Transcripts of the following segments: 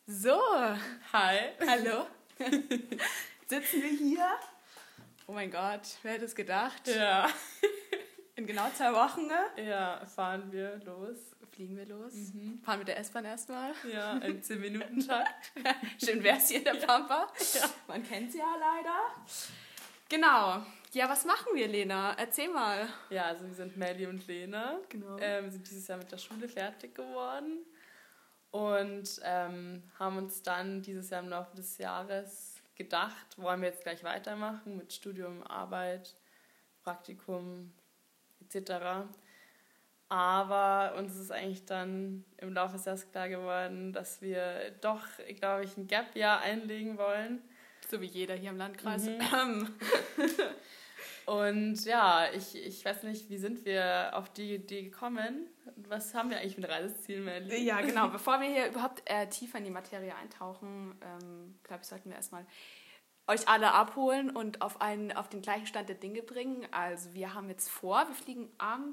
So, Hi. hallo. Sitzen wir hier? Oh mein Gott, wer hätte es gedacht? Ja. In genau 2 Wochen Ja, fahren wir los. fliegen wir los. Fahren mit der S-Bahn erstmal. Ja, im 10-Minuten-Takt. Schön wär's hier in der Pampa. Ja. Man kennt sie ja leider. Genau. Ja, was machen wir, Lena? Erzähl mal. Ja, also wir sind Melli und Lena. Genau. Wir sind dieses Jahr mit der Schule fertig geworden und haben uns dann dieses Jahr im Laufe des Jahres gedacht, wollen wir jetzt gleich weitermachen mit Studium, Arbeit, Praktikum etc. Aber uns ist eigentlich dann im Laufe des Jahres klar geworden, dass wir doch, glaube ich, ein Gap-Jahr einlegen wollen. So wie jeder hier im Landkreis. Und ja, ich weiß nicht, wie sind wir auf die Idee gekommen? Was haben wir eigentlich mit Reiseziel, Melli? Ja, genau. Bevor wir hier überhaupt tiefer in die Materie eintauchen, glaube ich, sollten wir erstmal euch alle abholen und auf den gleichen Stand der Dinge bringen. Also wir haben jetzt vor, wir fliegen am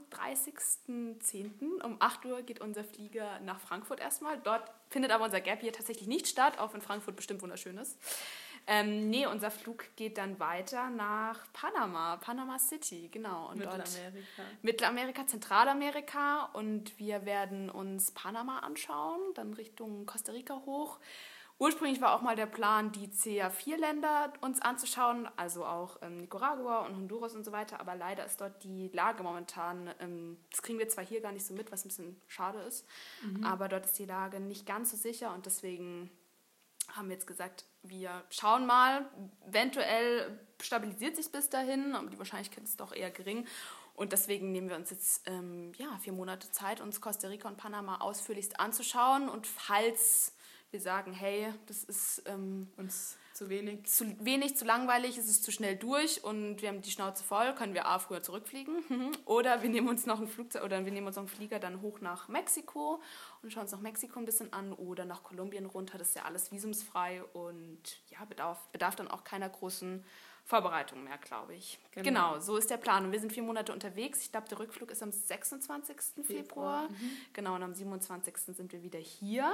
30.10. Um 8 Uhr geht unser Flieger nach Frankfurt erstmal. Dort findet aber unser Gap hier tatsächlich nicht statt, auch wenn Frankfurt bestimmt wunderschön ist. Unser Flug geht dann weiter nach Panama City, genau. Und Mittelamerika. Mittelamerika, Zentralamerika, und wir werden uns Panama anschauen, dann Richtung Costa Rica hoch. Ursprünglich war auch mal der Plan, die CA4-Länder uns anzuschauen, also auch Nicaragua und Honduras und so weiter, aber leider ist dort die Lage momentan, das kriegen wir zwar hier gar nicht so mit, was ein bisschen schade ist, aber dort ist die Lage nicht ganz so sicher, und deswegen haben wir jetzt gesagt, wir schauen mal, eventuell stabilisiert sich bis dahin, aber die Wahrscheinlichkeit ist doch eher gering. Und deswegen nehmen wir uns jetzt 4 Monate Zeit, uns Costa Rica und Panama ausführlichst anzuschauen. Und falls wir sagen, hey, das ist Uns zu wenig. zu langweilig, es ist zu schnell durch und wir haben die Schnauze voll, können wir früher zurückfliegen. Oder wir nehmen uns noch einen Flieger dann hoch nach Mexiko und schauen uns noch Mexiko ein bisschen an oder nach Kolumbien runter. Das ist ja alles visumsfrei und ja, bedarf dann auch keiner großen Vorbereitung mehr, glaube ich. Genau, so ist der Plan. Und wir sind 4 Monate unterwegs. Ich glaube, der Rückflug ist am 26. Februar. Genau, und am 27. sind wir wieder hier.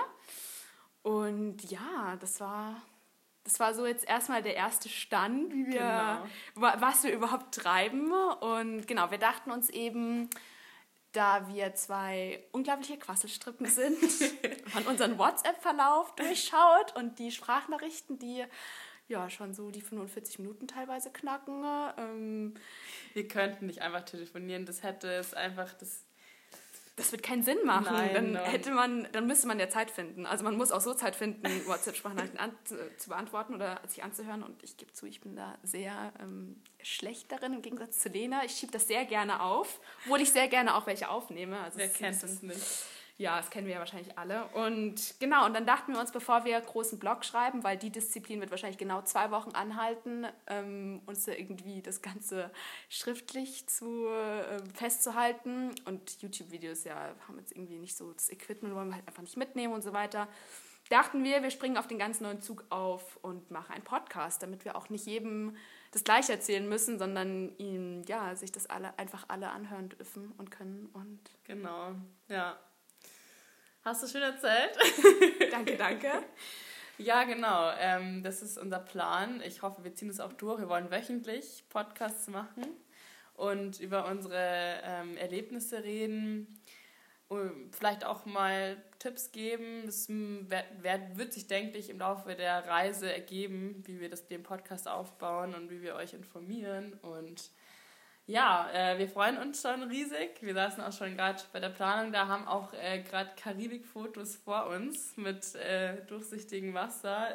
Und ja, das war so jetzt erstmal der erste Stand, was wir überhaupt treiben. Und genau, wir dachten uns eben, da wir 2 unglaubliche Quasselstrippen sind, man unseren WhatsApp-Verlauf durchschaut und die Sprachnachrichten, die ja schon so die 45 Minuten teilweise knacken. Wir könnten nicht einfach telefonieren, das hätte es einfach... Das wird keinen Sinn machen. Nein, dann müsste man ja Zeit finden. Also man muss auch so Zeit finden, WhatsApp-Sprachnachrichten zu beantworten oder sich anzuhören. Und ich gebe zu, ich bin da sehr schlecht darin, im Gegensatz zu Lena. Ich schiebe das sehr gerne auf, obwohl ich sehr gerne auch welche aufnehme. Also Wer kennt es nicht? Ja, das kennen wir ja wahrscheinlich alle. Und genau, und dann dachten wir uns, bevor wir großen Blog schreiben, weil die Disziplin wird wahrscheinlich genau 2 Wochen anhalten, uns da irgendwie das Ganze schriftlich festzuhalten. Und YouTube-Videos haben jetzt irgendwie nicht so das Equipment, wollen wir halt einfach nicht mitnehmen und so weiter. Dachten wir springen auf den ganz neuen Zug auf und machen einen Podcast, damit wir auch nicht jedem das Gleiche erzählen müssen, sondern ihm sich das einfach alle anhören dürfen und können. Und genau, ja. Hast du schön erzählt? Danke. Ja, genau. Das ist unser Plan. Ich hoffe, wir ziehen es auch durch. Wir wollen wöchentlich Podcasts machen und über unsere Erlebnisse reden. Und vielleicht auch mal Tipps geben. Das wird sich, denke ich, im Laufe der Reise ergeben, wie wir den Podcast aufbauen und wie wir euch informieren. Und ja, wir freuen uns schon riesig. Wir saßen auch schon gerade bei der Planung da, haben auch gerade Karibik-Fotos vor uns mit durchsichtigem Wasser.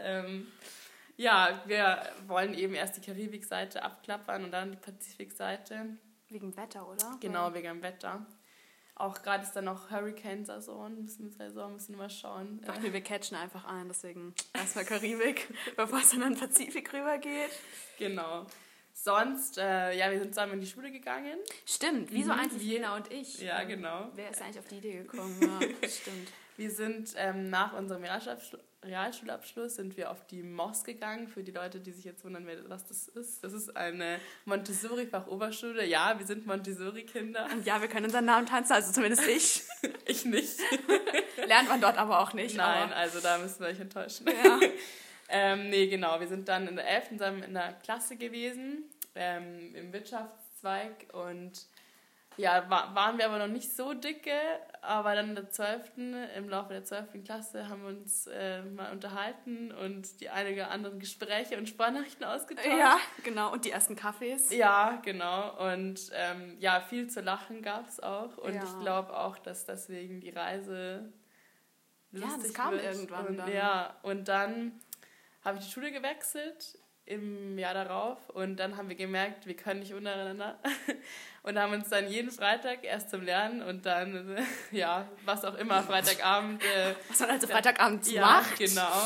Wir wollen eben erst die Karibik-Seite abklappern und dann die Pazifik-Seite. Wegen dem Wetter, oder? Genau, wegen dem Wetter. Auch gerade ist dann noch Hurricane-Saison, müssen wir mal schauen. Wir catchen einfach ein, deswegen erstmal Karibik, bevor es dann an den Pazifik rübergeht. Genau. Sonst, wir sind zusammen in die Schule gegangen. Stimmt, wieso eigentlich Lena und ich? Ja, genau. Wer ist eigentlich auf die Idee gekommen? Ja, stimmt. Wir sind nach unserem Realschulabschluss sind wir auf die MOS gegangen. Für die Leute, die sich jetzt wundern, was das ist. Das ist eine Montessori-Fachoberschule. Ja, wir sind Montessori-Kinder. Und ja, wir können unseren Namen tanzen, also zumindest ich. Ich nicht. Lernt man dort aber auch nicht. Nein, aber also da müssen wir euch enttäuschen. ja. Nee, genau. Wir sind dann in der 11. zusammen in der Klasse gewesen, im Wirtschaftszweig. Und ja, waren wir aber noch nicht so dicke. Aber dann im Laufe der 12. Klasse haben wir uns mal unterhalten und die einige anderen Gespräche und Sprachnachrichten ausgetauscht. Ja, genau. Und die ersten Kaffees. Ja, genau. Und ja, viel zu lachen gab es auch. Und Ja. ich glaube auch, dass deswegen die Reise lustig das kam wird. irgendwann Und, dann. Ja, und dann habe ich die Schule gewechselt im Jahr darauf. Und dann haben wir gemerkt, wir können nicht untereinander. Und haben uns dann jeden Freitag erst zum Lernen und dann, ja, was auch immer, Freitagabend. Was man also Freitagabends ja, macht. Genau.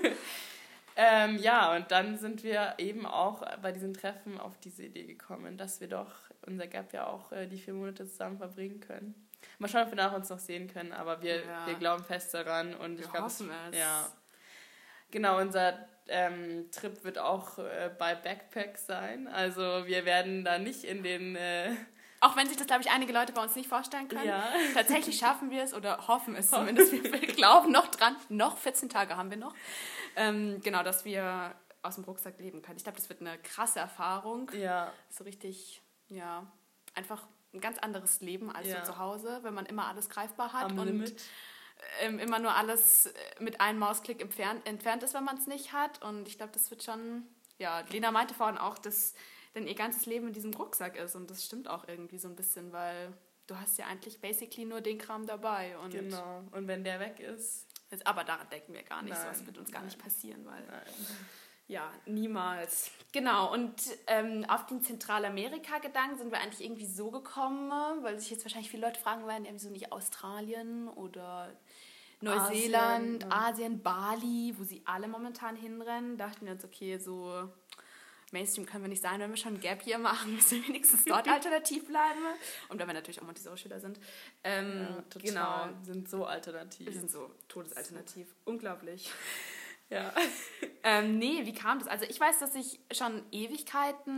Ja, und dann sind wir eben auch bei diesen Treffen auf diese Idee gekommen, dass wir doch unser Gap ja auch die 4 Monate zusammen verbringen können. Mal schauen, ob wir nach uns noch sehen können, aber wir glauben fest daran. Und ich glaube, hoffen es. Ja. Genau, unser Trip wird auch bei Backpacks sein. Also wir werden da nicht in den... Auch wenn sich das, glaube ich, einige Leute bei uns nicht vorstellen können. Ja. Tatsächlich schaffen wir es oder hoffen es zumindest. Wir glauben noch dran. Noch 14 Tage haben wir noch. Genau, dass wir aus dem Rucksack leben können. Ich glaube, das wird eine krasse Erfahrung. Ja. So richtig, ja, einfach ein ganz anderes Leben als Ja. so zu Hause, wenn man immer alles greifbar hat Am und Limit. Immer nur alles mit einem Mausklick entfernt ist, wenn man es nicht hat. Und ich glaube, das wird schon, ja, Lena meinte vorhin auch, dass denn ihr ganzes Leben in diesem Rucksack ist. Und das stimmt auch irgendwie so ein bisschen, weil du hast ja eigentlich basically nur den Kram dabei. Und Genau. Und wenn der weg ist... aber daran denken wir gar nicht. Nein, So was wird uns gar nicht passieren, weil... Nein. Ja, niemals. Genau, und auf den Zentralamerika-Gedanken sind wir eigentlich irgendwie so gekommen, weil sich jetzt wahrscheinlich viele Leute fragen werden, wieso nicht Australien oder Neuseeland, Asien, Bali, wo sie alle momentan hinrennen. Dachten wir uns, okay, so Mainstream können wir nicht sein, wenn wir schon ein Gap hier machen, müssen wir wenigstens dort alternativ bleiben. Und wenn wir natürlich auch Montessori-Schüler sind. Total. Genau. Sind so alternativ. Wir sind so todesalternativ. Unglaublich. Ja. Nee, wie kam das? Also ich weiß, dass ich schon Ewigkeiten,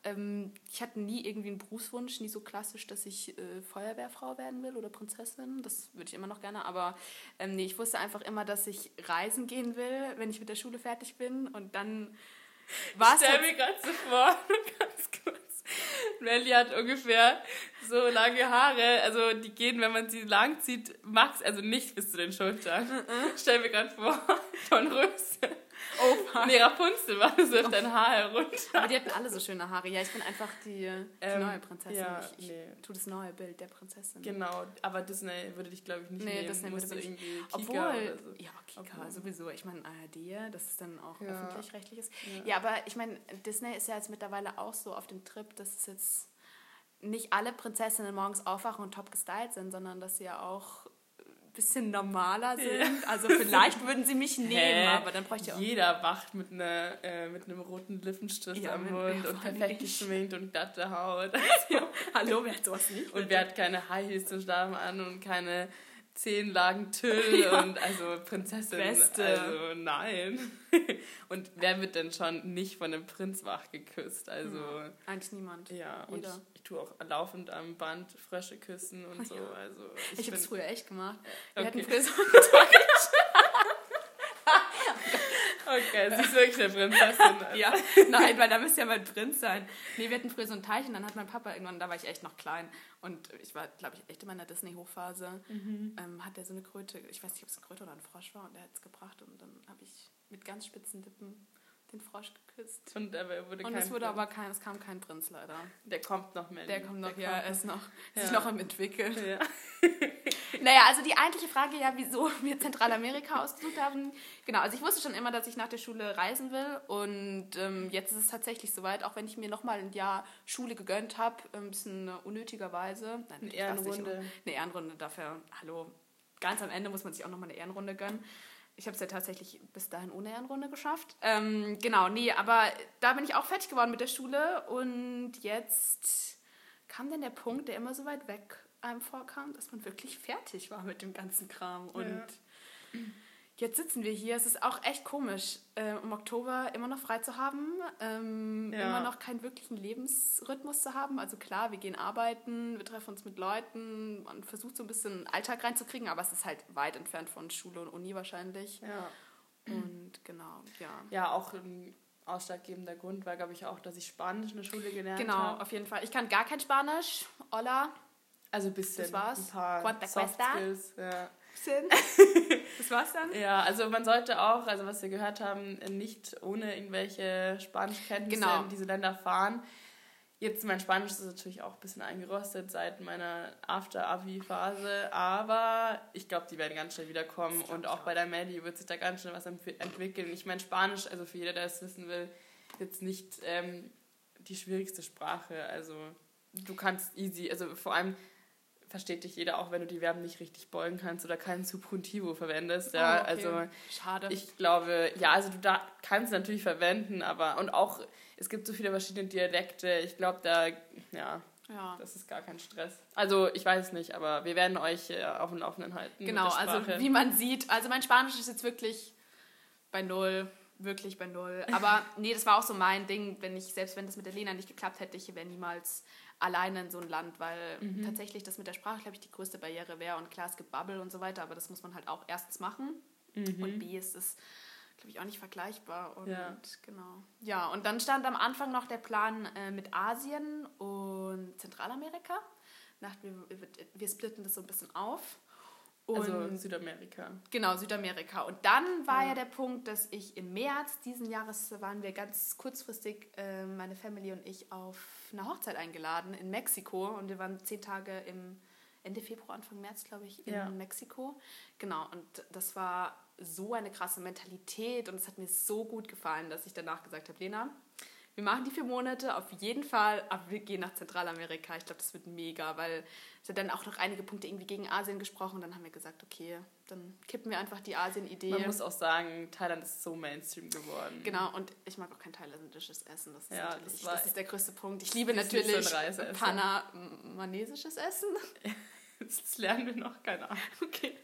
ich hatte nie irgendwie einen Berufswunsch, nie so klassisch, dass ich Feuerwehrfrau werden will oder Prinzessin. Das würde ich immer noch gerne, aber nee, ich wusste einfach immer, dass ich reisen gehen will, wenn ich mit der Schule fertig bin. Und dann war es... Ich stell mir gerade so vor, ganz kurz. Melly hat ungefähr so lange Haare, also die gehen, wenn man sie lang zieht, also nicht bis zu den Schultern. Stell mir gerade vor, von Röse. Oh, fuck. Nee, Rapunzel war so auf dein Haar herunter. Aber die hatten alle so schöne Haare. Ja, ich bin einfach die neue Prinzessin. Ja, ich tue das neue Bild der Prinzessin. Genau, aber Disney würde dich, glaube ich, nicht nehmen. Disney würde mich irgendwie Kika Obwohl, oder so. ja, Kika sowieso. Ich meine, ARD, das ist dann auch Ja. öffentlich-rechtliches. Ja, aber ich meine, Disney ist ja jetzt mittlerweile auch so auf dem Trip, dass es jetzt nicht alle Prinzessinnen morgens aufwachen und top gestylt sind, sondern dass sie ja auch ein bisschen normaler sind. Also vielleicht würden sie mich nehmen, aber dann bräuchte ich auch... Jeder wacht mit einem roten Lippenstift am Mund und perfekt geschminkt und glatte Haut. Hallo, wer hat sowas nicht? Und wer hat keine High Heels zum Schlafen an und keine 10 Lagen Tüll und also Prinzessin. Beste. Also nein. Und wer wird denn schon nicht von einem Prinz wach geküsst? Also eigentlich niemand. ja, und Jeder. ich tue auch laufend am Band Frösche küssen und so. Ja. Also Ich habe es früher echt gemacht. Wir Okay. hatten früher so Okay, sie ist wirklich eine Prinzessin. Also. Ja, nein, weil da müsste ja mal ein Prinz sein. Nee, wir hatten früher so einen Teich und dann hat mein Papa irgendwann, da war ich echt noch klein und ich war, glaube ich, echt in meiner Disney-Hochphase, hat er so eine Kröte, ich weiß nicht, ob es eine Kröte oder ein Frosch war und er hat es gebracht und dann habe ich mit ganz spitzen Lippen den Frosch geküsst. Und es Es kam kein Prinz leider. Der kommt noch, Melly. Der kommt noch, er ist Ja. sich noch am entwickeln. Ja. Naja, also die eigentliche Frage ja, wieso wir Zentralamerika ausgesucht haben. Genau, also ich wusste schon immer, dass ich nach der Schule reisen will und jetzt ist es tatsächlich soweit, auch wenn ich mir nochmal ein Jahr Schule gegönnt habe, ein bisschen unnötigerweise. Nein, Eine Ehrenrunde. Eine Ehrenrunde dafür, hallo, ganz am Ende muss man sich auch nochmal eine Ehrenrunde gönnen. Ich habe es ja tatsächlich bis dahin ohne Ehrenrunde geschafft. Genau, nee, aber da bin ich auch fertig geworden mit der Schule und jetzt kam dann der Punkt, der immer so weit weg einem vorkam, dass man wirklich fertig war mit dem ganzen Kram. Und jetzt sitzen wir hier. Es ist auch echt komisch, im Oktober immer noch frei zu haben, immer noch keinen wirklichen Lebensrhythmus zu haben. Also klar, wir gehen arbeiten, wir treffen uns mit Leuten, man versucht so ein bisschen Alltag reinzukriegen, aber es ist halt weit entfernt von Schule und Uni wahrscheinlich. Ja. Und genau, ja. Ja, auch ein ausschlaggebender Grund war, glaube ich, auch, dass ich Spanisch in der Schule gelernt habe. Genau, auf jeden Fall. Ich kann gar kein Spanisch. Hola. Also ein bisschen. Das war's. Ein paar Cuanta Soft cuesta? Skills. Ja. Das war's dann? Ja, also man sollte auch, also was wir gehört haben, nicht ohne irgendwelche Spanischkenntnisse in diese Länder fahren. Jetzt, mein Spanisch ist natürlich auch ein bisschen eingerostet seit meiner After-Abi-Phase, aber ich glaube, die werden ganz schnell wiederkommen und auch bei der Melli wird sich da ganz schnell was entwickeln. Ich meine, Spanisch, also für jeder, der es wissen will, jetzt nicht die schwierigste Sprache. Also du kannst easy, also vor allem versteht dich jeder, auch wenn du die Verben nicht richtig beugen kannst oder kein Subjuntivo verwendest. Ja, okay. Also schade. Ich glaube, ja, also du da kannst es natürlich verwenden, aber und auch, es gibt so viele verschiedene Dialekte, ich glaube, das ist gar kein Stress. Also ich weiß es nicht, aber wir werden euch auf dem Laufenden halten. Genau, also wie man sieht, also mein Spanisch ist jetzt wirklich bei Null. Wirklich bei Null. Aber nee, das war auch so mein Ding, selbst wenn das mit der Lena nicht geklappt hätte, ich wäre niemals alleine in so ein Land, weil tatsächlich das mit der Sprache, glaube ich, die größte Barriere wäre. Und klar, es gibt Bubble und so weiter, aber das muss man halt auch erstens machen. Und B ist es, glaube ich, auch nicht vergleichbar. Und genau. Ja, und dann stand am Anfang noch der Plan mit Asien und Zentralamerika. Wir splitten das so ein bisschen auf. Und also Südamerika. Genau, Südamerika. Und dann war ja der Punkt, dass ich im März diesen Jahres waren wir ganz kurzfristig, meine Family und ich, auf eine Hochzeit eingeladen in Mexiko. Und wir waren 10 Tage Ende Februar, Anfang März, glaube ich, in Mexiko. Genau, und das war so eine krasse Mentalität und es hat mir so gut gefallen, dass ich danach gesagt habe, Lena, wir machen die 4 Monate auf jeden Fall, aber wir gehen nach Zentralamerika. Ich glaube, das wird mega, weil es hat dann auch noch einige Punkte irgendwie gegen Asien gesprochen. Und dann haben wir gesagt, okay, dann kippen wir einfach die Asien-Idee. Man muss auch sagen, Thailand ist so Mainstream geworden. Genau, und ich mag auch kein thailändisches Essen. Das ist der größte Punkt. Ich liebe das natürlich panamanesisches Essen. Das lernen wir noch, keine Ahnung. Okay.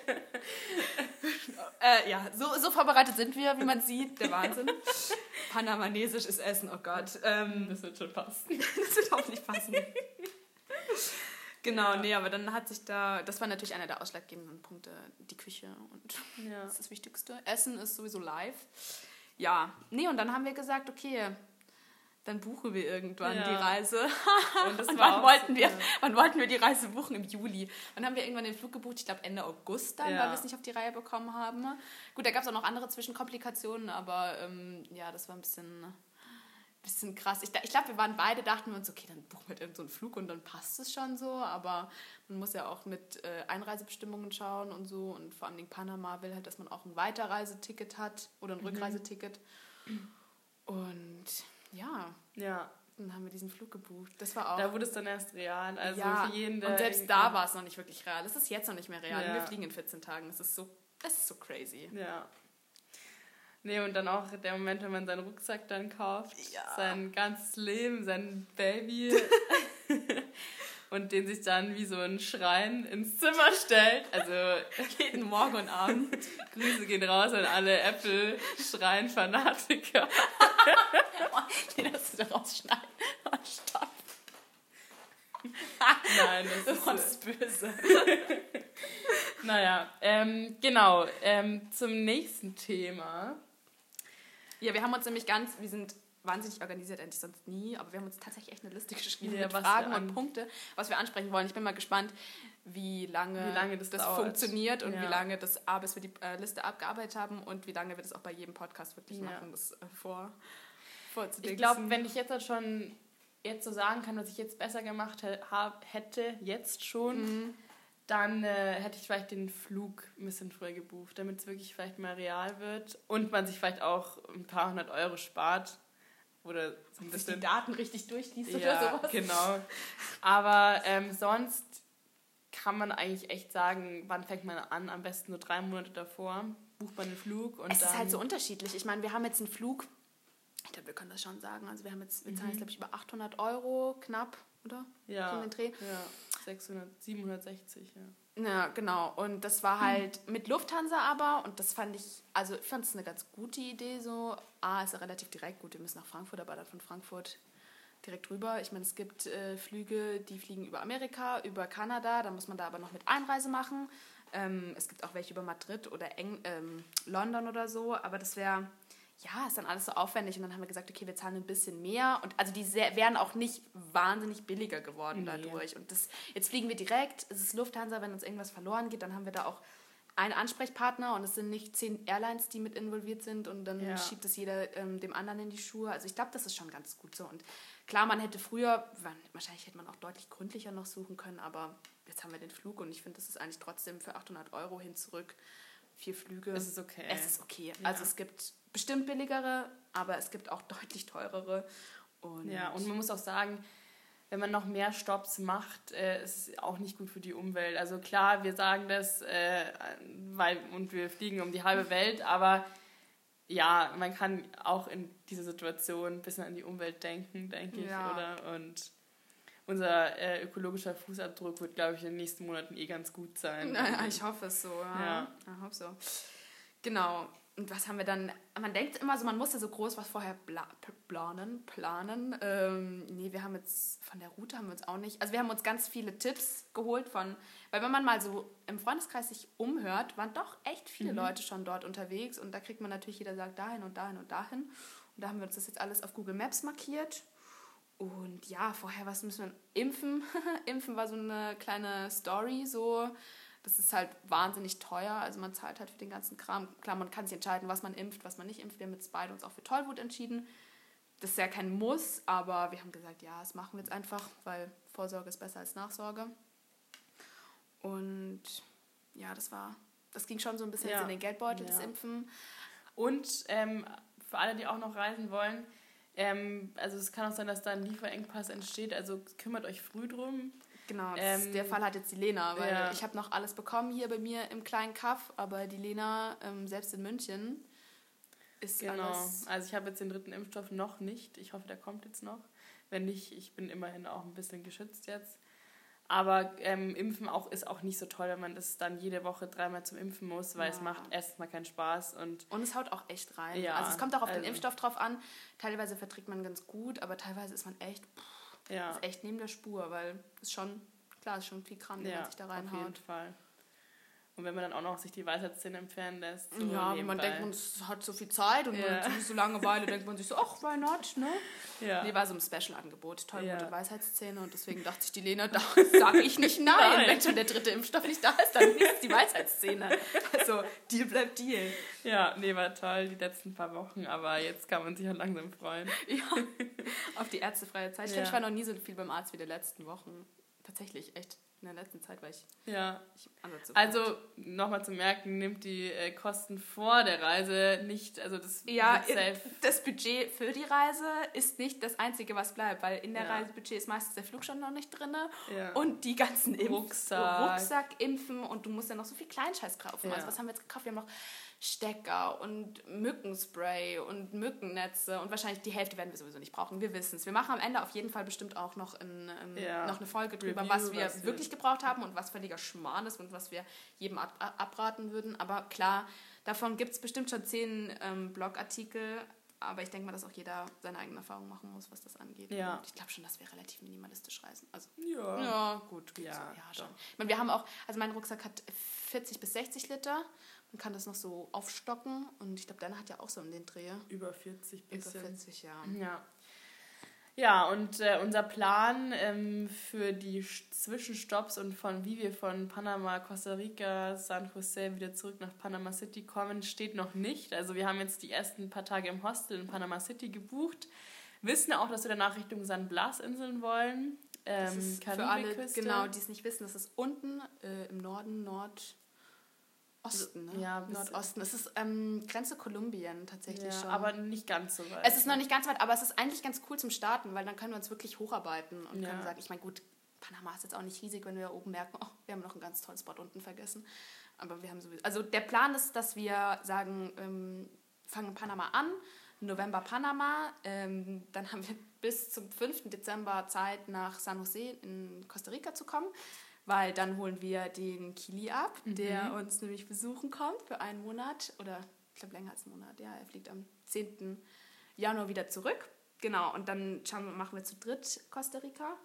So vorbereitet sind wir, wie man sieht. Der Wahnsinn. Panamanesisches Essen, oh Gott. Das wird schon passen. Das wird auch nicht passen. Genau, nee, aber dann hat sich das war natürlich einer der ausschlaggebenden Punkte, die Küche und das ist das Wichtigste. Essen ist sowieso live. Ja, nee, und dann haben wir gesagt, okay, dann buchen wir irgendwann die Reise. Und wann wollten wir die Reise buchen? Im Juli. Dann haben wir irgendwann den Flug gebucht, ich glaube Ende August dann, weil wir es nicht auf die Reihe bekommen haben. Gut, da gab es auch noch andere Zwischenkomplikationen, aber das war ein bisschen krass. Ich glaube, dachten wir uns, okay, dann buchen wir halt so einen Flug und dann passt es schon so, aber man muss ja auch mit Einreisebestimmungen schauen und so und vor allem Panama will halt, dass man auch ein Weiterreiseticket hat oder ein Rückreiseticket. Und ja, dann haben wir diesen Flug gebucht. Das war auch... Da wurde es dann erst real. Also für jeden, der und selbst da war es noch nicht wirklich real. Es ist jetzt noch nicht mehr real. Ja. Wir fliegen in 14 Tagen. Das ist so crazy. Ja. Nee, und dann auch der Moment, wenn man seinen Rucksack dann kauft, sein ganzes Leben, sein Baby und den sich dann wie so ein Schrein ins Zimmer stellt. Also jeden Morgen und Abend. Grüße gehen raus an alle Apple-Schrein-Fanatiker. Den hast du da rausschneiden. Oh, stopp. Nein, das ist böse. Naja, genau. Zum nächsten Thema. Ja, wir haben uns nämlich wir sind wahnsinnig organisiert, eigentlich sonst nie, aber wir haben uns tatsächlich echt eine Liste geschrieben mit Fragen und Punkte, was wir ansprechen wollen. Ich bin mal gespannt, wie lange das funktioniert und wie lange bis wir die Liste abgearbeitet haben und wie lange wir das auch bei jedem Podcast wirklich machen, das vorzudenken. Ich glaube, wenn ich jetzt schon so sagen kann, was ich jetzt besser gemacht hätte, jetzt schon, dann hätte ich vielleicht den Flug ein bisschen früher gebucht, damit es wirklich vielleicht mal real wird und man sich vielleicht auch ein paar 100 Euro spart. Oder so ein bisschen die Daten richtig durchliest oder sowas. Genau. Aber sonst kann man eigentlich echt sagen, wann fängt man an? Am besten nur 3 Monate davor bucht man den Flug. Und es ist halt so unterschiedlich. Ich meine, wir haben jetzt einen Flug, ich glaube, wir können das schon sagen, also wir zahlen jetzt, glaube ich, über 800 Euro knapp, oder? Ja. Von den Dreh. 760, ja. Ja, genau. Und das war halt mit Lufthansa aber, und das fand ich, also ich fand es eine ganz gute Idee so. Ist ja relativ direkt, gut, wir müssen nach Frankfurt, aber dann von Frankfurt direkt rüber. Ich meine, es gibt Flüge, die fliegen über Amerika, über Kanada, da muss man da aber noch mit Einreise machen. Es gibt auch welche über Madrid oder London oder so, aber das wäre, ja, ist dann alles so aufwendig. Und dann haben wir gesagt, okay, wir zahlen ein bisschen mehr. Und also die wären auch nicht wahnsinnig billiger geworden dadurch. Und jetzt fliegen wir direkt, es ist Lufthansa, wenn uns irgendwas verloren geht, dann haben wir da auch einen Ansprechpartner und es sind nicht 10 Airlines, die mit involviert sind und dann schiebt es jeder dem anderen in die Schuhe. Also ich glaube, das ist schon ganz gut so. Und klar, man hätte früher, wahrscheinlich hätte man auch deutlich gründlicher noch suchen können, aber jetzt haben wir den Flug und ich finde, das ist eigentlich trotzdem für 800 € hin zurück. 4 Flüge. Es ist okay. Es ist okay. Ja. Also es gibt bestimmt billigere, aber es gibt auch deutlich teurere. Und man muss auch sagen, wenn man noch mehr Stopps macht, ist es auch nicht gut für die Umwelt. Also klar, wir sagen das, und wir fliegen um die halbe Welt, aber ja, man kann auch in dieser Situation ein bisschen an die Umwelt denken, denke ich, oder? Und unser ökologischer Fußabdruck wird, glaube ich, in den nächsten Monaten ganz gut sein. Naja, ich hoffe es so. Ja. Ich hoffe so. Genau. Und was haben wir dann? Man denkt immer so, man musste so groß was vorher planen. Wir haben jetzt, von der Route haben wir uns auch nicht, also wir haben uns ganz viele Tipps geholt weil wenn man mal so im Freundeskreis sich umhört, waren doch echt viele Leute schon dort unterwegs und da kriegt man natürlich, jeder sagt dahin und dahin und dahin. Und da haben wir uns das jetzt alles auf Google Maps markiert. Und ja, vorher, was müssen wir impfen? Impfen war so eine kleine Story, so. Das ist halt wahnsinnig teuer, also man zahlt halt für den ganzen Kram. Klar, man kann sich entscheiden, was man impft, was man nicht impft. Wir haben jetzt beide uns auch für Tollwut entschieden. Das ist ja kein Muss, aber wir haben gesagt, ja, das machen wir jetzt einfach, weil Vorsorge ist besser als Nachsorge. Und ja, das ging schon so ein bisschen in den Geldbeutel, das Impfen. Und für alle, die auch noch reisen wollen, also es kann auch sein, dass da ein Lieferengpass entsteht, also kümmert euch früh drum. Genau, der Fall hat jetzt die Lena, weil ich habe noch alles bekommen hier bei mir im kleinen Kaff, aber die Lena, selbst in München, ist alles... Also ich habe jetzt den 3. Impfstoff noch nicht, ich hoffe, der kommt jetzt noch. Wenn nicht, ich bin immerhin auch ein bisschen geschützt jetzt. Aber Impfen ist auch nicht so toll, wenn man das dann jede Woche 3-mal zum Impfen muss, weil es macht erstmal keinen Spaß. Und es haut auch echt rein. Ja, also es kommt auch auf den Impfstoff drauf an. Teilweise verträgt man ganz gut, aber teilweise ist man echt... ist echt neben der Spur, weil es schon viel Kram, den man sich da reinhaut. Auf jeden Fall. Und wenn man dann auch noch sich die Weisheitszähne entfernen lässt. So wenn man denkt, man hat so viel Zeit und man hat so Langeweile, denkt man sich so, ach, why not, ne? Ja. Nee, war so ein Special-Angebot, Tollwut Weisheitszähne und deswegen dachte sich die Lena, da sage ich nicht nein. Wenn schon der 3. Impfstoff nicht da ist, dann ist die Weisheitszähne. Also, Deal bleibt Deal. Ja, nee, war toll, die letzten paar Wochen, aber jetzt kann man sich auch langsam freuen. Ja, auf die ärztefreie Zeit. Ich war noch nie so viel beim Arzt wie die letzten Wochen. Tatsächlich, echt. In der letzten Zeit war ich... Also, nochmal zu merken, nimmt die Kosten vor der Reise nicht, also das das Budget für die Reise ist nicht das Einzige, was bleibt, weil in der Reisebudget ist meistens der Flug schon noch nicht drin und die ganzen Rucksack, Impfen und du musst ja noch so viel Kleinscheiß kaufen. Also was haben wir jetzt gekauft? Wir haben noch Stecker und Mückenspray und Mückennetze und wahrscheinlich die Hälfte werden wir sowieso nicht brauchen. Wir wissen es. Wir machen am Ende auf jeden Fall bestimmt auch noch eine Folge drüber, was wir wirklich gebraucht haben und was völliger Schmarrn ist und was wir jedem abraten würden. Aber klar, davon gibt es bestimmt schon 10 Blogartikel, aber ich denke mal, dass auch jeder seine eigene Erfahrung machen muss, was das angeht. Ja. Und ich glaube schon, dass wir relativ minimalistisch reisen. Also, gut. Ja, so. Schon. Ich meine, wir haben auch, also mein Rucksack hat 40 bis 60 Liter. Man kann das noch so aufstocken und ich glaube, deiner hat ja auch so um den Dreh. Über 40 bisschen. Über 40, ja. Ja, und unser Plan für die Zwischenstopps und wie wir von Panama, Costa Rica, San Jose wieder zurück nach Panama City kommen, steht noch nicht. Also wir haben jetzt die ersten paar Tage im Hostel in Panama City gebucht. Wissen auch, dass wir danach Richtung San Blas-Inseln wollen. Das ist für alle, genau, die es nicht wissen, das ist unten im Norden, Osten, ne? Ja, Nordosten. Es ist Grenze Kolumbien tatsächlich schon. Aber nicht ganz so weit. Es ist noch nicht ganz weit, aber es ist eigentlich ganz cool zum Starten, weil dann können wir uns wirklich hocharbeiten und können sagen, ich meine, gut, Panama ist jetzt auch nicht riesig, wenn wir oben merken, oh, wir haben noch einen ganz tollen Spot unten vergessen. Aber wir haben sowieso... Also der Plan ist, dass wir sagen, fangen in Panama an, November Panama. Dann haben wir bis zum 5. Dezember Zeit, nach San Jose in Costa Rica zu kommen, weil dann holen wir den Kili ab, der uns nämlich besuchen kommt für einen Monat oder ich glaube länger als einen Monat. Ja, er fliegt am 10. Januar wieder zurück. Genau, und dann machen wir zu dritt Costa Rica.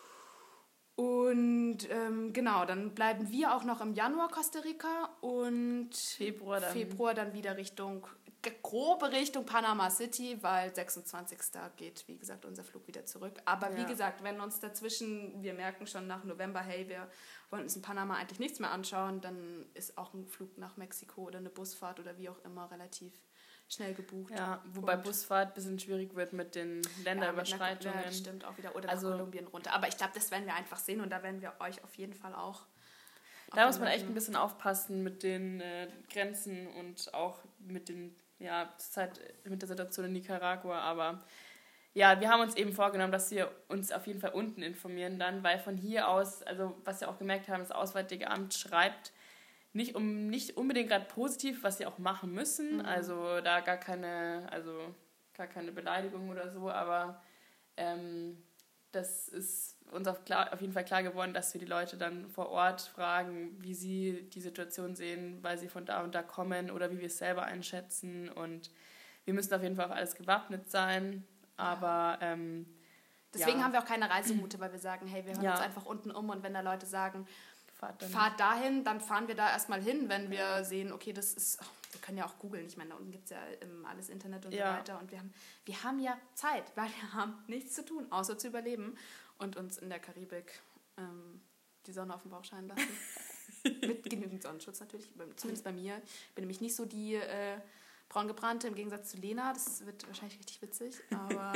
Und genau, dann bleiben wir auch noch im Januar Costa Rica und Februar dann wieder grobe Richtung Panama City, weil 26. geht, wie gesagt, unser Flug wieder zurück. Aber wie gesagt, wenn uns dazwischen, wir merken schon nach November, hey, wir wollen uns in Panama eigentlich nichts mehr anschauen, dann ist auch ein Flug nach Mexiko oder eine Busfahrt oder wie auch immer relativ schnell gebucht. Ja, wobei Busfahrt ein bisschen schwierig wird mit den Länderüberschreitungen. Ja, das stimmt auch wieder. Oder nach Kolumbien runter. Aber ich glaube, das werden wir einfach sehen und da werden wir euch auf jeden Fall auch... Da muss man echt ein bisschen aufpassen mit den Grenzen und auch mit mit der Situation in Nicaragua. Aber ja, wir haben uns eben vorgenommen, dass wir uns auf jeden Fall unten informieren dann, weil von hier aus, also was wir auch gemerkt haben, das Auswärtige Amt schreibt nicht unbedingt gerade positiv, was sie auch machen müssen, also da gar keine Beleidigung oder so, aber das ist uns auf jeden Fall klar geworden, dass wir die Leute dann vor Ort fragen, wie sie die Situation sehen, weil sie von da und da kommen oder wie wir es selber einschätzen und wir müssen auf jeden Fall auf alles gewappnet sein, aber deswegen haben wir auch keine Reiseroute, weil wir sagen, hey, wir hören uns einfach unten um und wenn da Leute sagen, fahrt dahin, dann fahren wir da erstmal hin, wenn wir sehen, okay, das ist, wir können ja auch googeln, ich meine, da unten gibt es ja alles Internet und so weiter und wir haben ja Zeit, weil wir haben nichts zu tun, außer zu überleben und uns in der Karibik die Sonne auf den Bauch scheinen lassen. Mit genügend Sonnenschutz natürlich, zumindest bei mir. Ich bin nämlich nicht so die braungebrannte, im Gegensatz zu Lena, das wird wahrscheinlich richtig witzig, aber...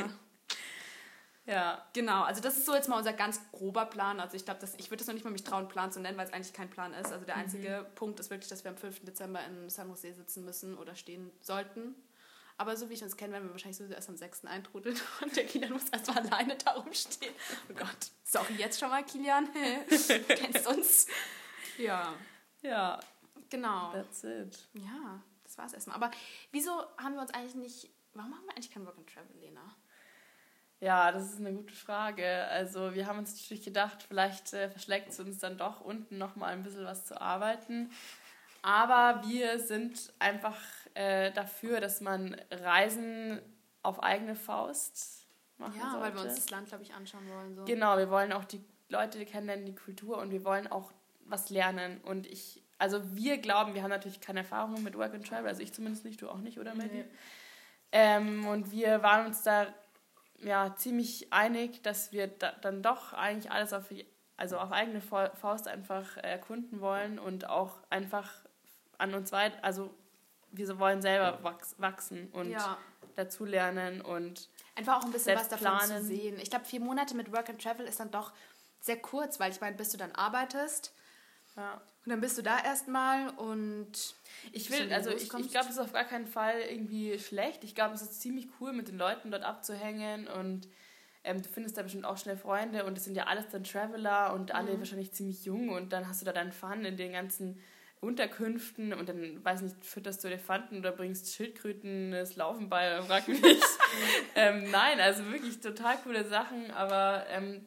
Ja, genau. Also das ist so jetzt mal unser ganz grober Plan. Also ich glaube, ich würde das noch nicht mal mich trauen, Plan zu nennen, weil es eigentlich kein Plan ist. Also der einzige Punkt ist wirklich, dass wir am 5. Dezember in San Jose sitzen müssen oder stehen sollten. Aber so wie ich uns kenne, werden wir wahrscheinlich sowieso erst am 6. eintrudeln und der Kilian muss erstmal alleine da rumstehen. Oh Gott. Sorry jetzt schon mal, Kilian. Du kennst uns. Ja. Ja. Genau. That's it. Ja, das war's erstmal. Aber wieso haben wir uns eigentlich warum machen wir eigentlich kein Work and Travel, Lena? Ja, das ist eine gute Frage. Also wir haben uns natürlich gedacht, vielleicht verschlägt es uns dann doch unten nochmal ein bisschen was zu arbeiten. Aber wir sind einfach dafür, dass man Reisen auf eigene Faust machen sollte. Weil wir uns das Land, glaube ich, anschauen wollen. So. Genau, wir wollen auch die Leute kennenlernen, die Kultur und wir wollen auch was lernen. Und wir glauben, wir haben natürlich keine Erfahrung mit Work and Travel, also ich zumindest nicht, du auch nicht, oder Maggie? Nee. Und wir waren uns da ziemlich einig, dass wir dann doch eigentlich alles auf eigene Faust einfach erkunden wollen und auch einfach an uns also wir wollen selber wachsen und dazulernen und einfach auch ein bisschen was davon zu sehen. Ich glaube, 4 Monate mit Work and Travel ist dann doch sehr kurz, weil ich meine, bis du dann arbeitest und dann bist du da erstmal und ich glaube, das ist auf gar keinen Fall irgendwie schlecht. Ich glaube, es ist ziemlich cool, mit den Leuten dort abzuhängen und du findest da bestimmt auch schnell Freunde und es sind ja alles dann Traveler und alle wahrscheinlich ziemlich jung und dann hast du da deinen Fun in den ganzen Unterkünften und dann, weiß nicht, fütterst du Elefanten oder bringst Schildkröten das Laufen bei, frag mich nicht. Nein, also wirklich total coole Sachen, aber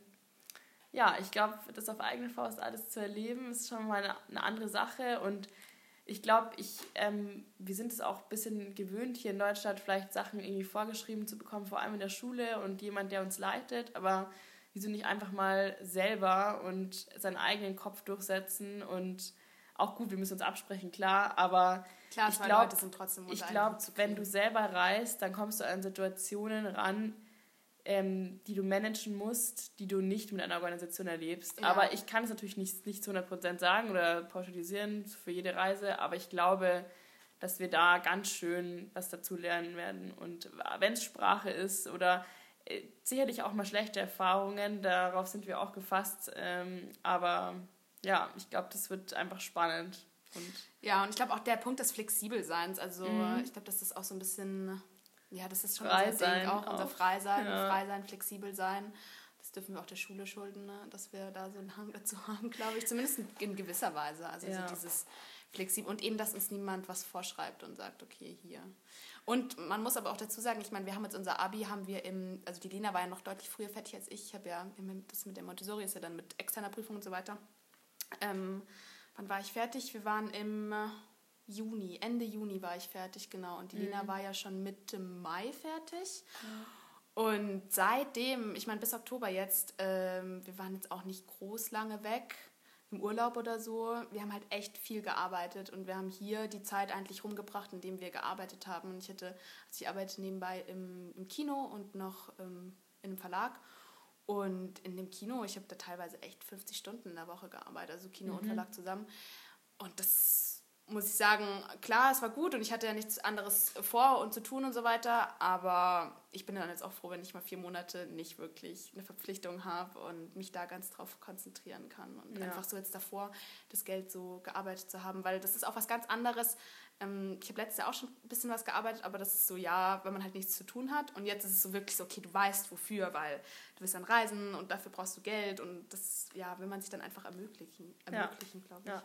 ich glaube, das auf eigene Faust alles zu erleben, ist schon mal eine andere Sache und ich glaube, wir sind es auch ein bisschen gewöhnt, hier in Deutschland vielleicht Sachen irgendwie vorgeschrieben zu bekommen, vor allem in der Schule und jemand, der uns leitet, aber wieso nicht einfach mal selber und seinen eigenen Kopf durchsetzen und auch gut, wir müssen uns absprechen, klar, aber klar, ich glaube, wenn du selber reist, dann kommst du an Situationen ran, die du managen musst, die du nicht mit einer Organisation erlebst. Ja. Aber ich kann es natürlich nicht zu 100% sagen oder pauschalisieren für jede Reise, aber ich glaube, dass wir da ganz schön was dazu lernen werden. Und wenn es Sprache ist oder sicherlich auch mal schlechte Erfahrungen, darauf sind wir auch gefasst. Aber ja, ich glaube, das wird einfach spannend. Und ich glaube auch der Punkt des Flexibelseins, also ich glaube, dass das auch so ein bisschen... Ja, das ist schon unser Ding, auch unser Freisein, flexibel sein. Das dürfen wir auch der Schule schulden, ne? Dass wir da so einen Hang dazu haben, glaube ich. Zumindest in gewisser Weise. Also so dieses flexibel und eben, dass uns niemand was vorschreibt und sagt, okay, hier. Und man muss aber auch dazu sagen, ich meine, wir haben jetzt unser Abi, also die Lena war ja noch deutlich früher fertig als ich. Ich habe ja, das mit der Montessori ist ja dann mit externer Prüfung und so weiter. Wann war ich fertig? Wir waren im Juni, Ende Juni war ich fertig, genau. Und die Lena war ja schon Mitte Mai fertig. Und seitdem, ich meine bis Oktober jetzt, wir waren jetzt auch nicht groß lange weg, im Urlaub oder so. Wir haben halt echt viel gearbeitet und wir haben hier die Zeit eigentlich rumgebracht, indem wir gearbeitet haben. Und ich arbeite nebenbei im Kino und noch in einem Verlag. Und in dem Kino, ich habe da teilweise echt 50 Stunden in der Woche gearbeitet, also Kino und Verlag zusammen. Und das muss ich sagen, klar, es war gut und ich hatte ja nichts anderes vor und zu tun und so weiter, aber ich bin dann jetzt auch froh, wenn ich mal 4 Monate nicht wirklich eine Verpflichtung habe und mich da ganz drauf konzentrieren kann und einfach so jetzt davor das Geld so gearbeitet zu haben, weil das ist auch was ganz anderes. Ich habe letztes Jahr auch schon ein bisschen was gearbeitet, aber das ist so, ja, wenn man halt nichts zu tun hat und jetzt ist es so wirklich so, okay, du weißt wofür, weil du willst dann reisen und dafür brauchst du Geld und das, ja, will man sich dann einfach ermöglichen glaube ich. Ja.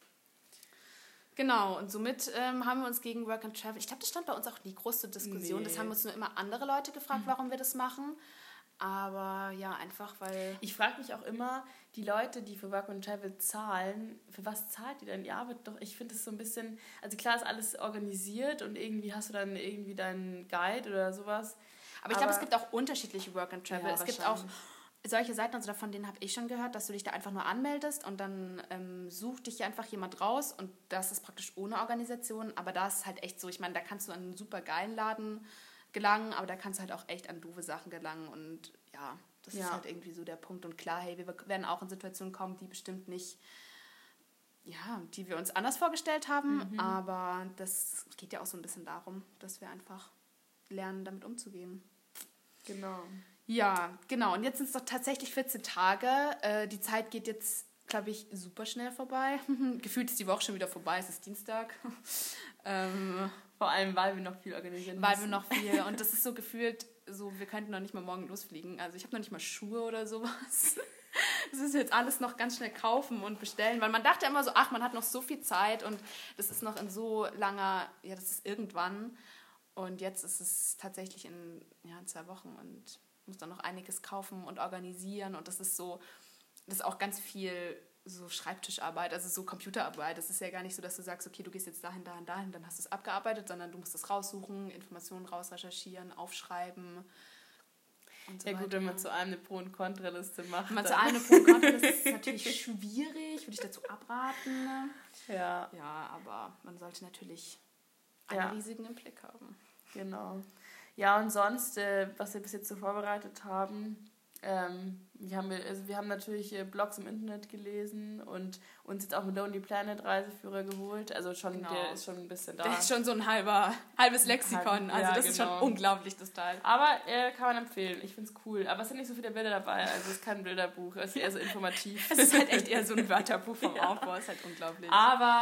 Genau, und somit haben wir uns gegen Work and Travel, ich glaube, das stand bei uns auch nie groß zur Diskussion, das haben uns nur immer andere Leute gefragt, warum wir das machen, aber ja, einfach, weil... Ich frage mich auch immer, die Leute, die für Work and Travel zahlen, für was zahlt die denn? Ja, aber doch, ich finde es so ein bisschen, also klar ist alles organisiert und irgendwie hast du dann irgendwie deinen Guide oder sowas. Aber ich glaube, es gibt auch unterschiedliche Work and Travel, es gibt auch solche Seiten, also von denen habe ich schon gehört, dass du dich da einfach nur anmeldest und dann sucht dich einfach jemand raus und das ist praktisch ohne Organisation, aber da ist halt echt so, ich meine, da kannst du an einen super geilen Laden gelangen, aber da kannst du halt auch echt an doofe Sachen gelangen und ja, das ist halt irgendwie so der Punkt und klar, hey, wir werden auch in Situationen kommen, die bestimmt nicht, ja, die wir uns anders vorgestellt haben, aber das geht ja auch so ein bisschen darum, dass wir einfach lernen, damit umzugehen. Genau. Ja, genau. Und jetzt sind es doch tatsächlich 14 Tage. Die Zeit geht jetzt, glaube ich, super schnell vorbei. Gefühlt ist die Woche schon wieder vorbei. Es ist Dienstag. Vor allem, weil wir noch viel organisieren müssen. Weil wir noch viel. Und das ist so gefühlt, so wir könnten noch nicht mal morgen losfliegen. Also ich habe noch nicht mal Schuhe oder sowas. Das ist jetzt alles noch ganz schnell kaufen und bestellen. Weil man dachte immer so, ach, man hat noch so viel Zeit und das ist noch in so langer, ja, das ist irgendwann. Und jetzt ist es tatsächlich in 2 Wochen und muss dann noch einiges kaufen und organisieren und das ist auch ganz viel so Schreibtischarbeit, also so Computerarbeit. Das ist ja gar nicht so, dass du sagst, okay, du gehst jetzt dahin, dann hast du es abgearbeitet, sondern du musst es raussuchen, Informationen rausrecherchieren, aufschreiben und so ja weiter. Gut, wenn man zu allem eine Pro- und Kontraliste macht. Wenn man zu allem eine Pro- und Kontraliste ist natürlich schwierig, würde ich dazu abraten. Ja. Ja, aber man sollte natürlich alle Risiken im Blick haben. Genau. Ja, und sonst, was wir bis jetzt so vorbereitet haben, wir haben natürlich Blogs im Internet gelesen und uns jetzt auch einen Lonely Planet Reiseführer geholt. Also schon, der ist schon ein bisschen da. Der ist schon so ein halbes Lexikon. Also das ist schon unglaublich, das Teil. Aber kann man empfehlen. Ich finde es cool. Aber es sind nicht so viele Bilder dabei. Also es ist kein Bilderbuch. Es ist eher so informativ. Es ist halt echt eher so ein Wörterbuch vom Aufbau. Es ist halt unglaublich. Aber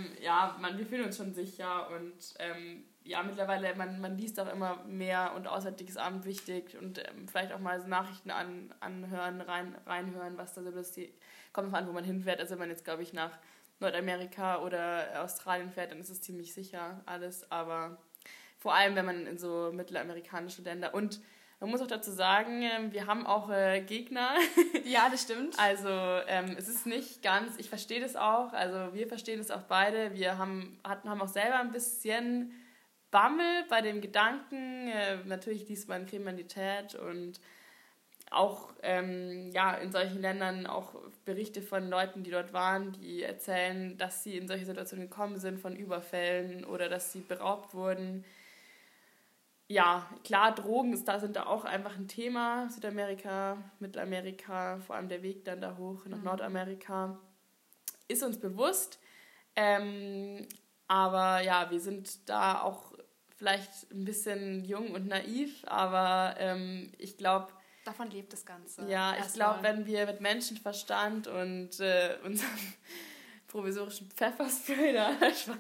wir fühlen uns schon sicher und mittlerweile, man liest auch immer mehr und Auswärtiges Amt wichtig und vielleicht auch mal so Nachrichten anhören, reinhören, was da so lustig kommt drauf an, wo man hinfährt. Also wenn man jetzt, glaube ich, nach Nordamerika oder Australien fährt, dann ist es ziemlich sicher alles, aber vor allem, wenn man in so mittelamerikanische Länder und man muss auch dazu sagen, wir haben auch Gegner. Ja, das stimmt. Also es ist nicht ganz, ich verstehe das auch, also wir verstehen das auch beide. Wir haben auch selber ein bisschen Bammel bei dem Gedanken, natürlich liest man Kriminalität und auch in solchen Ländern auch Berichte von Leuten, die dort waren, die erzählen, dass sie in solche Situationen gekommen sind von Überfällen oder dass sie beraubt wurden. Ja, klar, Drogen sind da auch einfach ein Thema. Südamerika, Mittelamerika, vor allem der Weg dann da hoch nach Nordamerika, ist uns bewusst. Aber ja, wir sind da auch vielleicht ein bisschen jung und naiv, aber ich glaube... Davon lebt das Ganze. Ja, ich glaube, wenn wir mit Menschenverstand und unserem provisorischen Pfefferspray da...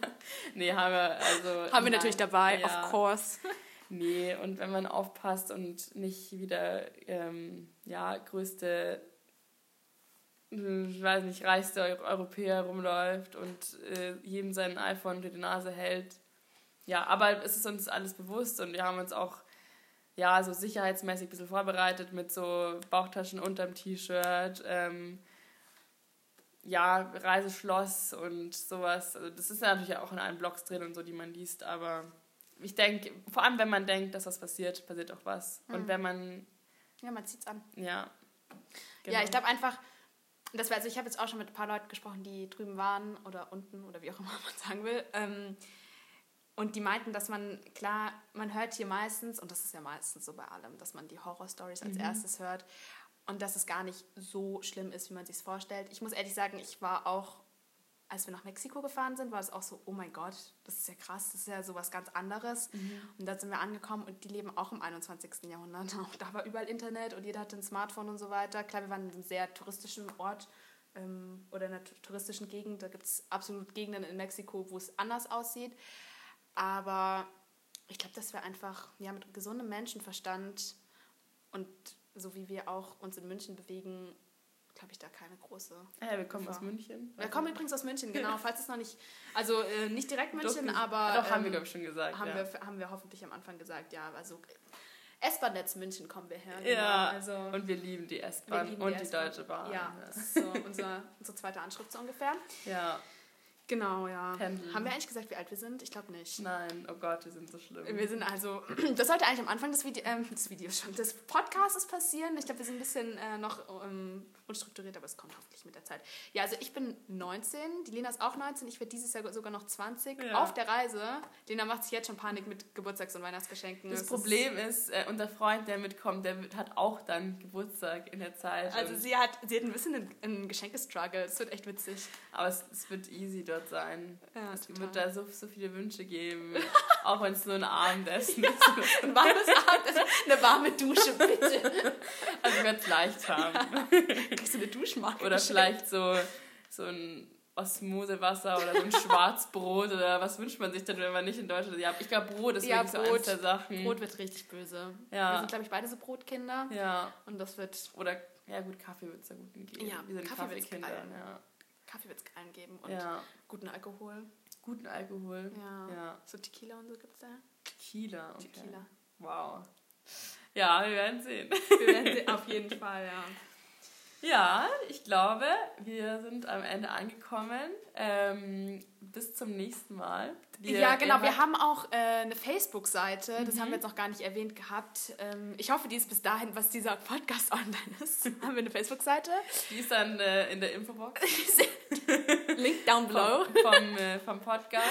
haben wir natürlich dabei, of course. Nee, und wenn man aufpasst und nicht wieder größte ich weiß nicht, reichste Europäer rumläuft und jedem sein iPhone unter die Nase hält. Ja, aber es ist uns alles bewusst und wir haben uns auch ja, so sicherheitsmäßig ein bisschen vorbereitet mit so Bauchtaschen unterm T-Shirt, ja, Reiseschloss und sowas. Also das ist natürlich auch in allen Blogs drin und so, die man liest, aber ich denke, vor allem wenn man denkt, dass was passiert, passiert auch was. Und wenn man... Ja, man zieht's an. Ja. Genau. Ja, ich glaube einfach, also ich habe jetzt auch schon mit ein paar Leuten gesprochen, die drüben waren oder unten oder wie auch immer man sagen will. Und die meinten, dass man hört hier meistens, und das ist ja meistens so bei allem, dass man die Horror-Stories als erstes hört und dass es gar nicht so schlimm ist, wie man sich es vorstellt. Ich muss ehrlich sagen, ich war auch, als wir nach Mexiko gefahren sind, war es auch so, oh mein Gott, das ist ja krass, das ist ja sowas ganz anderes. Und da sind wir angekommen und die leben auch im 21. Jahrhundert. Auch da war überall Internet und jeder hatte ein Smartphone und so weiter. Klar, wir waren in einem sehr touristischen Ort oder in einer touristischen Gegend. Da gibt es absolut Gegenden in Mexiko, wo es anders aussieht. Aber ich glaube, dass wir einfach mit gesundem Menschenverstand und so wie wir auch uns in München bewegen, glaube ich, da keine große... wir kommen aus München. Wir kommen übrigens aus München, genau. Falls es noch nicht... Also nicht direkt München, aber... Doch, haben wir, glaube ich, schon gesagt. Haben wir hoffentlich am Anfang gesagt, ja. Also S-Bahn-Netz München kommen wir her. Ja, genau. Also, und wir lieben die S-Bahn und die Deutsche Bahn. Ja, das ist so unsere zweite Anschrift so ungefähr. Ja. Genau, ja. Pendeln. Haben wir eigentlich gesagt, wie alt wir sind? Ich glaube nicht. Nein, oh Gott, wir sind so schlimm. Wir sind also, das sollte eigentlich am Anfang des Podcasts passieren. Ich glaube, wir sind ein bisschen noch unstrukturiert, aber es kommt hoffentlich mit der Zeit. Ja, also ich bin 19, die Lena ist auch 19, ich werde dieses Jahr sogar noch 20. Ja. Auf der Reise. Lena macht sich jetzt schon Panik mit Geburtstags- und Weihnachtsgeschenken. Das Problem ist, unser Freund, der mitkommt, der hat auch dann Geburtstag in der Zeit. Also sie hat ein bisschen einen Geschenkestruggle, es wird echt witzig. Aber es wird easy dort sein. Ja, es wird da so viele Wünsche geben, auch wenn es nur ein Abendessen ist. Ein warmes Abendessen, eine warme Dusche, bitte. Also ich werde es leicht haben. Kriegst du eine Duschmarke? Oder vielleicht so ein Osmosewasser oder so ein Schwarzbrot oder was wünscht man sich denn, wenn man nicht in Deutschland ist? Ja, ich glaube, Brot ist wirklich so eins der Sachen. Brot wird richtig böse. Ja. Wir sind, glaube ich, beide so Brotkinder. Ja. Und das wird... Oder, ja gut, Kaffee wird es ja gut geben. Ja, wir sind Kaffeekinder. Ja. Kaffee wird es allen geben und guten Alkohol. Guten Alkohol. Ja. So Tequila und so gibt es da. Tequila, okay. Tequila. Wow. Ja, wir werden sehen. Wir werden sehen, auf jeden Fall, ja. Ja, ich glaube, wir sind am Ende angekommen. Bis zum nächsten Mal. Ja, genau. Wir haben auch eine Facebook-Seite. Das haben wir jetzt noch gar nicht erwähnt gehabt. Ich hoffe, die ist bis dahin, was dieser Podcast online ist. Haben wir eine Facebook-Seite. Die ist dann in der Infobox. Link down below. Vom Podcast.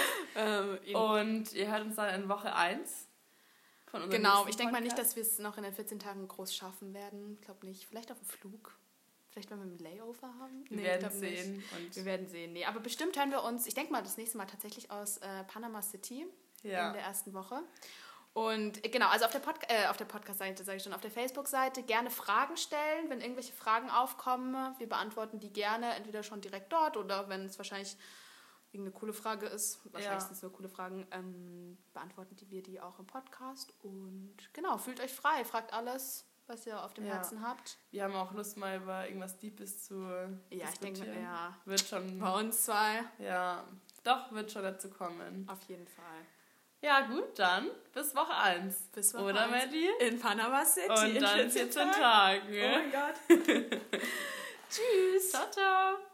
Und ihr hört uns dann in Woche 1. Genau, ich denke mal nicht, dass wir es noch in den 14 Tagen groß schaffen werden. Ich glaube nicht. Vielleicht auf dem Flug. Vielleicht, wenn wir einen Layover haben. Wir werden sehen. Wir werden sehen. Nee, aber bestimmt hören wir uns, ich denke mal, das nächste Mal tatsächlich aus Panama City in der ersten Woche. Und genau, also auf der Podcast-Seite, sage ich schon, auf der Facebook-Seite gerne Fragen stellen, wenn irgendwelche Fragen aufkommen. Wir beantworten die gerne, entweder schon direkt dort oder wenn es wahrscheinlich irgendeine coole Frage ist, wahrscheinlich sind es nur coole Fragen, beantworten wir die auch im Podcast. Und genau, fühlt euch frei, fragt alles, was ihr auf dem Herzen habt. Wir haben auch Lust, mal über irgendwas Deepes zu diskutieren. Ich denke, wird schon... Bei uns zwei. Ja, doch, wird schon dazu kommen. Auf jeden Fall. Ja, gut, dann bis Woche 1. Bis Woche Oder, 1. Maddie? In Panama City. Und dann 14 Tagen. Oh mein Gott. Tschüss. Ciao, ciao.